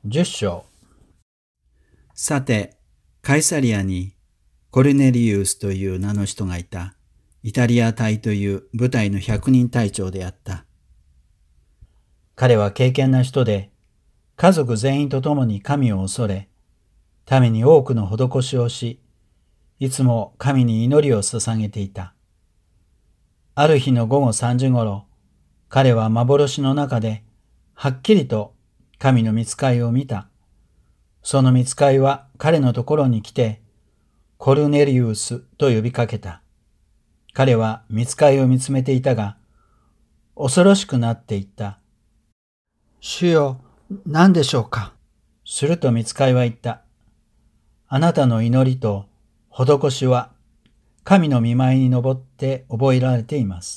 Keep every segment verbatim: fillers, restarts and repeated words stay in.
じゅっ章。さて、カイサリアにコルネリウスという名の人がいた。イタリア隊という部隊の百人隊長であった。彼は敬虔な人で、家族全員と共に神を恐れ、民に多くの施しをし、いつも神に祈りを捧げていた。ある日の午後さんじごろ、彼は幻の中で、はっきりと神の御使いを見た。その御使いは彼のところに来て、コルネリウスと呼びかけた。彼は御使いを見つめていたが、恐ろしくなっていった。主よ、何でしょうか。すると御使いは言った。あなたの祈りと施しは神の御前に登って覚えられています。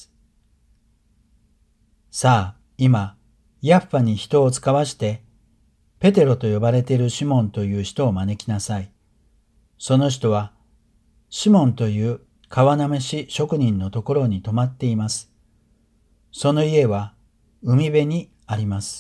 さあ、今、ヤッファに人を使わして、ペテロと呼ばれているシモンという人を招きなさい。その人は、シモンという川なめし職人のところに泊まっています。その家は海辺にあります。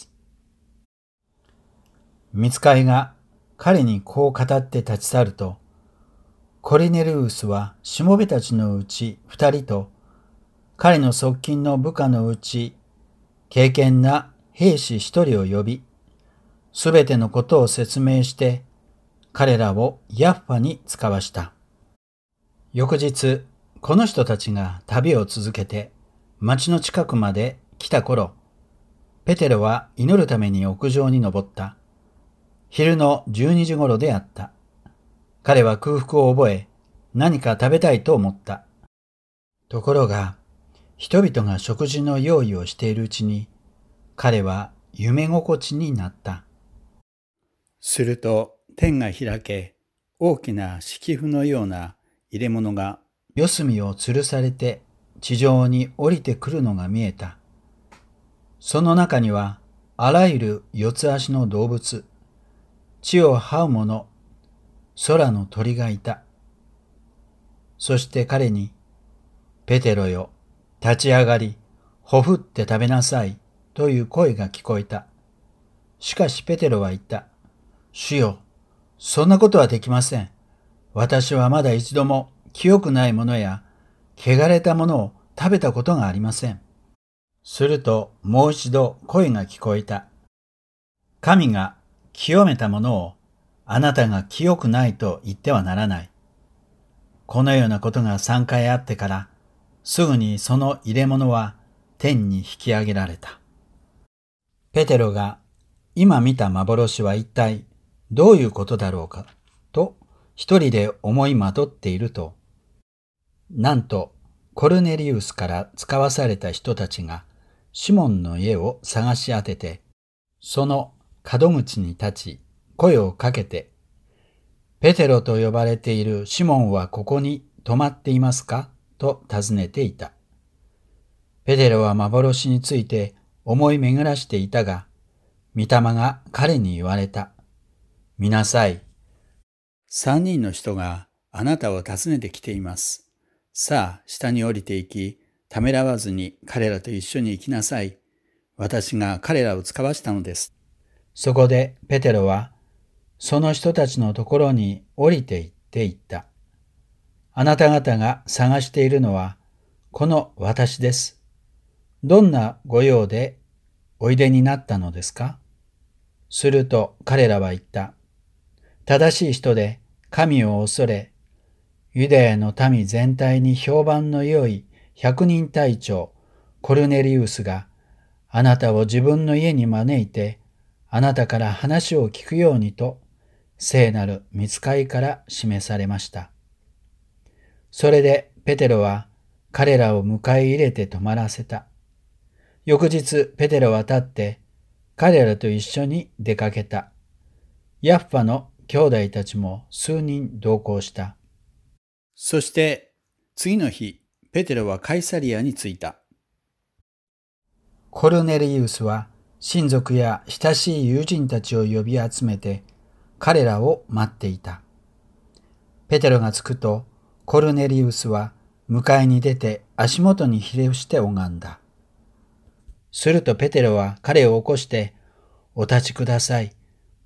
御使いが彼にこう語って立ち去ると、コリネルウスはしもべたちのうち二人と、彼の側近の部下のうち敬虔な兵士一人を呼び、すべてのことを説明して、彼らをヤッファに使わした。翌日、この人たちが旅を続けて、町の近くまで来た頃、ペテロは祈るために屋上に登った。昼のじゅうにじごろであった。彼は空腹を覚え、何か食べたいと思った。ところが、人々が食事の用意をしているうちに、彼は夢心地になった。すると天が開け、大きな敷布のような入れ物が四隅を吊るされて地上に降りてくるのが見えた。その中にはあらゆる四つ足の動物、地を這うもの、空の鳥がいた。そして彼に、ペテロよ、立ち上がり、ほふって食べなさいという声が聞こえた。しかしペテロは言った。主よ、そんなことはできません。私はまだ一度も清くないものや汚れたものを食べたことがありません。するともう一度声が聞こえた。神が清めたものをあなたが清くないと言ってはならない。このようなことが三回あってから、すぐにその入れ物は天に引き上げられた。ペテロが今見た幻は一体どういうことだろうかと一人で思いまとっていると、なんとコルネリウスから使わされた人たちがシモンの家を探し当てて、その門口に立ち声をかけて、ペテロと呼ばれているシモンはここに泊まっていますかと尋ねていた。ペテロは幻について思い巡らしていたが、御霊が彼に言われた。見なさい。三人の人があなたを訪ねてきています。さあ、下に降りて行き、ためらわずに彼らと一緒に行きなさい。私が彼らを使わしたのです。そこでペテロは、その人たちのところに降りて行って言った。あなた方が探しているのは、この私です。どんなご用でおいでになったのですか？すると彼らは言った。正しい人で神を恐れ、ユダヤの民全体に評判の良い百人隊長コルネリウスがあなたを自分の家に招いて、あなたから話を聞くようにと、聖なる御使いから示されました。それでペテロは彼らを迎え入れて泊まらせた。翌日ペテロは立って彼らと一緒に出かけた。ヤッファの兄弟たちも数人同行した。そして次の日、ペテロはカイサリアに着いた。コルネリウスは親族や親しい友人たちを呼び集めて彼らを待っていた。ペテロが着くとコルネリウスは迎えに出て足元にひれ伏して拝んだ。するとペテロは彼を起こして、お立ちください。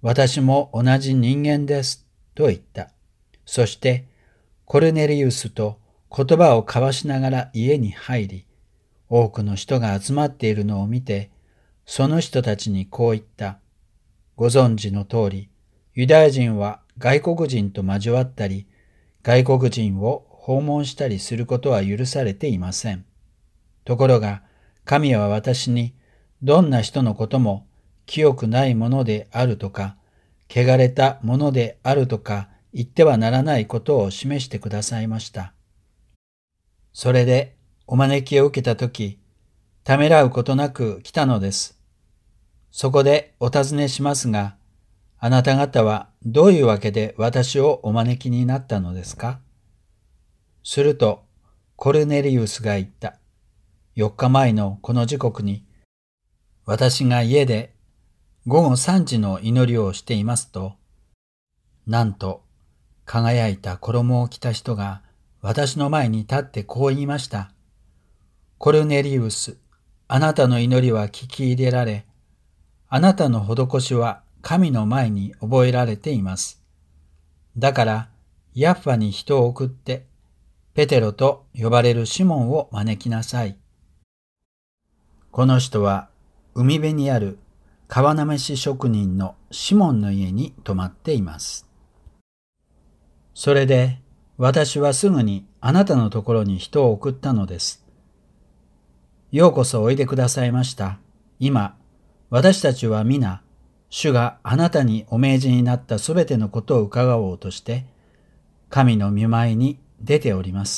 私も同じ人間です、と言った。そして、コルネリウスと言葉を交わしながら家に入り、多くの人が集まっているのを見て、その人たちにこう言った。ご存知の通り、ユダヤ人は外国人と交わったり、外国人を訪問したりすることは許されていません。ところが、神は私に、どんな人のことも清くないものであるとか、汚れたものであるとか言ってはならないことを示してくださいました。それでお招きを受けたとき、ためらうことなく来たのです。そこでお尋ねしますが、あなた方はどういうわけで私をお招きになったのですか？すると、コルネリウスが言った。よっかまえのこの時刻に、私が家で午後さんじの祈りをしていますと、なんと輝いた衣を着た人が私の前に立ってこう言いました。コルネリウス、あなたの祈りは聞き入れられ、あなたの施しは神の前に覚えられています。だから、ヤッファに人を送って、ペテロと呼ばれるシモンを招きなさい。この人は海辺にある川なめし職人のシモンの家に泊まっています。それで私はすぐにあなたのところに人を送ったのです。ようこそおいでくださいました。今、私たちは皆、主があなたにお命じになったすべてのことを伺おうとして、神の御前に出ております。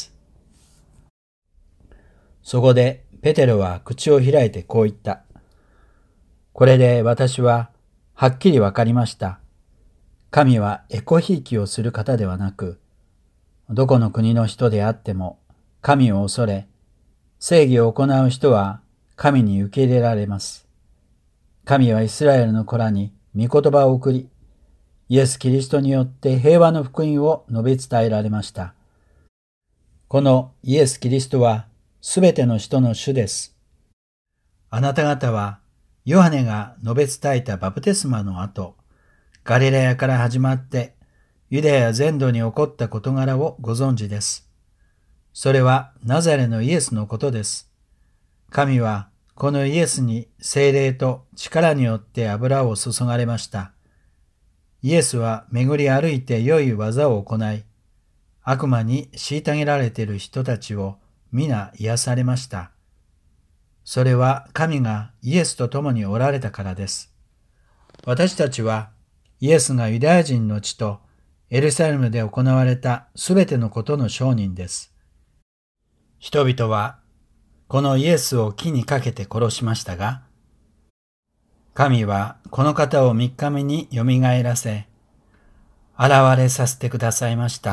そこでペテロは口を開いてこう言った。これで私ははっきりわかりました。神はエコひいきをする方ではなく、どこの国の人であっても神を恐れ、正義を行う人は神に受け入れられます。神はイスラエルの子らに御言葉を送り、イエス・キリストによって平和の福音を述べ伝えられました。このイエス・キリストはすべての人の主です。あなた方はヨハネが述べ伝えたバプテスマの後、ガリラヤから始まってユダヤ全土に起こった事柄をご存知です。それはナザレのイエスのことです。神はこのイエスに聖霊と力によって油を注がれました。イエスは巡り歩いて良い技を行い、悪魔に虐げられている人たちを皆癒されました。それは神がイエスと共におられたからです。私たちはイエスがユダヤ人の地とエルサレムで行われたすべてのことの証人です。人々はこのイエスを木にかけて殺しましたが、神はこの方を三日目によみがえらせ、現れさせてくださいました。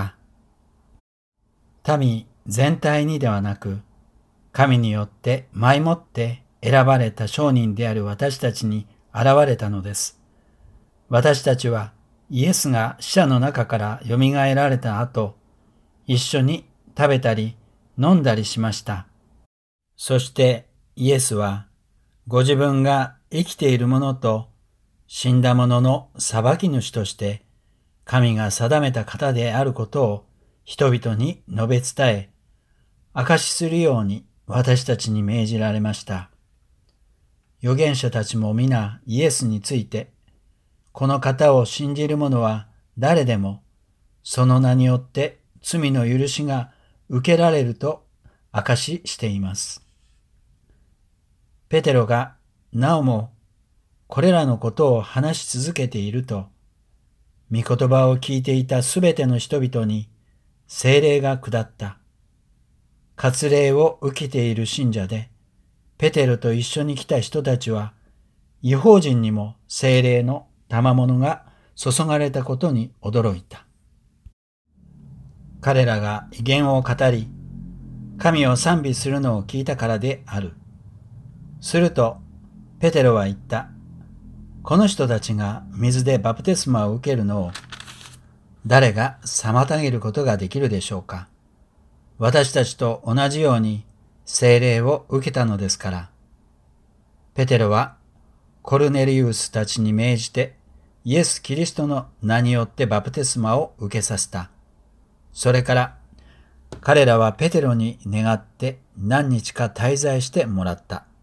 民全体にではなく、神によって前もって選ばれた証人である私たちに現れたのです。私たちはイエスが死者の中からよみがえられた後、一緒に食べたり飲んだりしました。そしてイエスはご自分が生きている者と死んだ者の裁き主として神が定めた方であることを人々に述べ伝え、証しするように私たちに命じられました。預言者たちも皆イエスについて、この方を信じる者は誰でもその名によって罪の許しが受けられると証ししています。ペテロがなおもこれらのことを話し続けていると、御言葉を聞いていたすべての人々に聖霊が下った。割礼を受けている信者で、ペテロと一緒に来た人たちは、異邦人にも聖霊の賜物が注がれたことに驚いた。彼らが威厳を語り、神を賛美するのを聞いたからである。すると、ペテロは言った。この人たちが水でバプテスマを受けるのを誰が妨げることができるでしょうか。私たちと同じように聖霊を受けたのですから。ペテロはコルネリウスたちに命じてイエス・キリストの名によってバプテスマを受けさせた。それから彼らはペテロに願って何日か滞在してもらった。